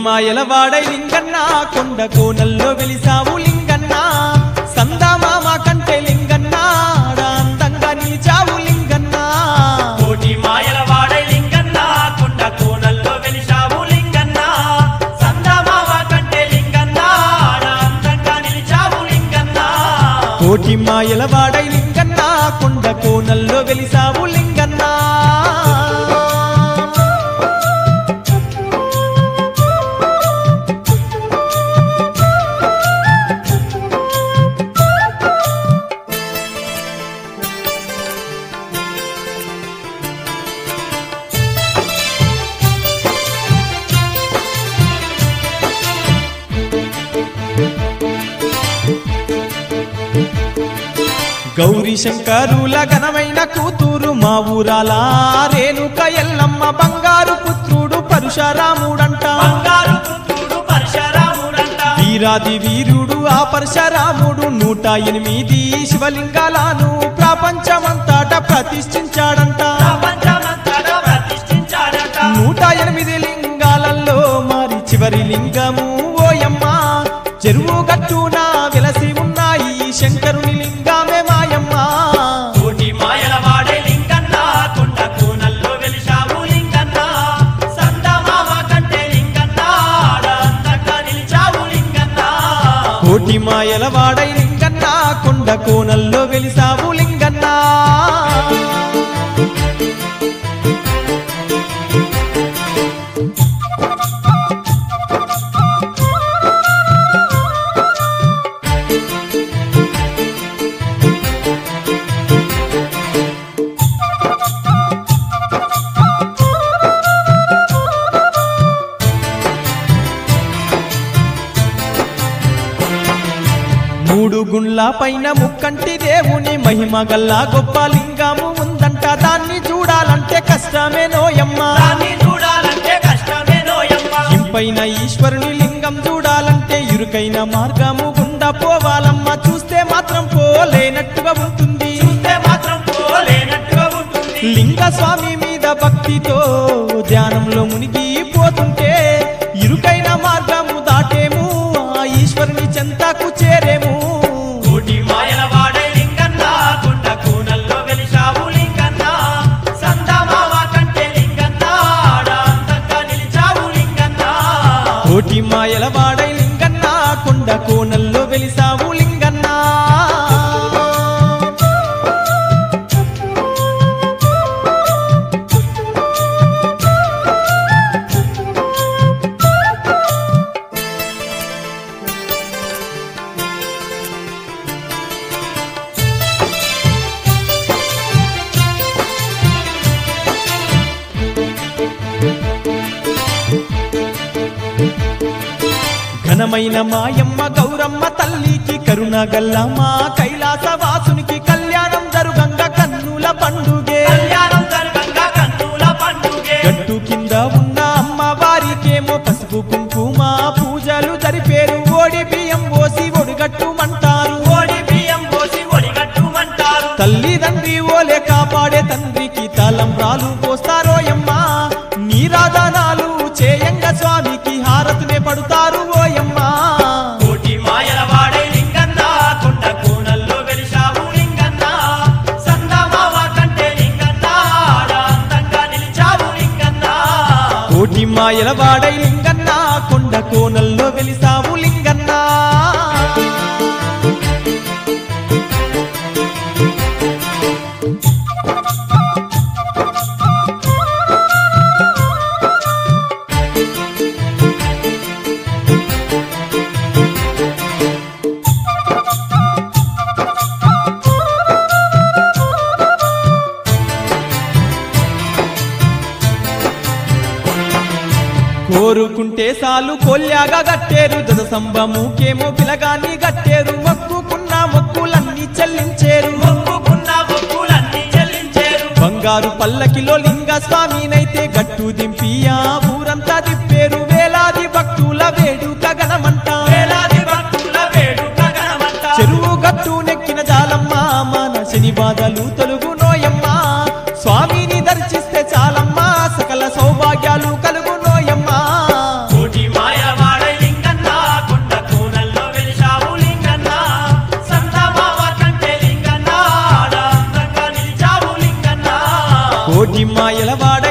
మాయలవాడై లింగన్న కొండ కోనల్లో వెలిసావు లింగన్న సందామామ కంటే లింగన్న అందంగా నిలిచావు లింగన్న కోటి మాయలవాడై లింగన్న కొండ కోనల్లో వెలిసావు లింగన్న సందామామ కంటే లింగన్న అందంగా నిలిచావు లింగన్న కోటి మాయలవాడై లింగన్న కొండ కోనల్లో వెలిసావు లింగన్న గౌరీ శంకరుల ఘనమైన కూతురు మా ఊరాల రేణుక ఎల్లమ్మ బంగారు పుత్రుడు పరశురాముడంట బంగారు పుత్రుడు పరశురాముడంట వీరాది వీరుడు ఆ పరశురాముడు 108 శివలింగాలను ప్రపంచమంతట ప్రతిష్ఠించాడంట ప్రపంచమంతటా ప్రతిష్ఠించాడట 108 లింగాలలో మరి చివరి లింగము ఓయమ్మ చెరువు గట్టున వెలసి ఉన్నాయి శంకరుని లింగమే మాయమ్మ కోటి మాయలవాడై లింగన్న కొండ కోనల్లో వెలిసావు లింగన్న సందామామ కంటే లింగన్న అందంగా నిలిచావు లింగన్న కోటి మాయలవాడై లింగన్న కొండ కోనల్లో వెలిసావు లింగన్న మూడు గుండ్ల పైన ముక్కంటి దేవుని మహిమ గల్లా గొప్ప లింగము ఉందంట దాన్ని చూడాలంటే కష్టమే నోయమ్మ దాన్ని చూడాలంటే కష్టమే నోయమ్మ ఇంపైన ఈశ్వరుని లింగం చూడాలంటే ఇరుకైన మార్గము గుండా పోవాలమ్మ చూస్తే మాత్రం పోలేనట్టుగా ఉంటుంది చూస్తే మాత్రం పోలేనట్టుగా ఉంటుంది లింగ స్వామి మీద భక్తితో ధ్యానంలో మునిగిపోతుంటే ఇరుకైన మార్గము దాటేము ఆ ఈశ్వరుని చెంతకు చేరేము కోటి మాయలవాడై లింగన్న కొండ కోనల్లో వెలిసావు లింగన్న సందామామ కంటే లింగన్న అందంగా నిలిచావు లింగన్న కోటి మాయలవాడై లింగన్న కొండ కోనల్లో వెలిసావు లింగన్న ఘనమైన మాయమ్మ గౌరమ్మ తల్లికి కరుణ గల్లమ్మ కైలాస వాసునికి కళ్యాణం జరుగంగ కన్నుల పండుగే కళ్యాణం జరగంగా కన్నుల పండుగే గట్టు కింద ఉన్న అమ్మవారికేమో పసుపు కుంకుమ పూజలు జరిపేరు ఓడి బియ్యం పోసి ఒడిగట్టుమంటారు ఓడి బియ్యం పోసి ఒడిగట్టుమంటారు తల్లిదండ్రి ఓలే కాపాడే తండ్రికి తలంబ్రాలు పోస్తారోయమ్మ నీరాధనాలు చేయంగ స్వామికి హారతునే పడుతారు ఓయమ్మ కోటి మాయలవాడై లింగన్న కొండ కోనల్లో వెలిసావు లింగన్న సందామామ కంటే లింగన్న అందంగా నిలిచావు లింగన్న కోటి మాయలవాడై లింగన్న కొండ కోనల్లో వెలిసావు లింగన్న కోరుకుంటే సాలు కొల్యాగా గట్టేరు దశ సంభముకేమో పిలగాన్ని గట్టేరు మొక్కుకున్న మొక్కులన్నీ చెల్లించేరు మొక్కుకున్న మొక్కులన్నీ చెల్లించేరు బంగారు పల్లకిలో లింగ స్వామినైతే గట్టు దింపి ఆ ఊరంతా తిప్పేరు వేలాది భక్తుల వేడుక గణమంట వేలాది భక్తుల వేడుక ఘనమంట చెరువు గట్టు నెక్కిన జాలమ్మ మన శని బాధలు తొలుగు నోయమ్మ స్వామిని దర్శిస్తే చాలమ్మా సకల సౌభాగ్యాలు కలుగునోయమ్మా. కోటి మాయ కోటి మాయల వాడ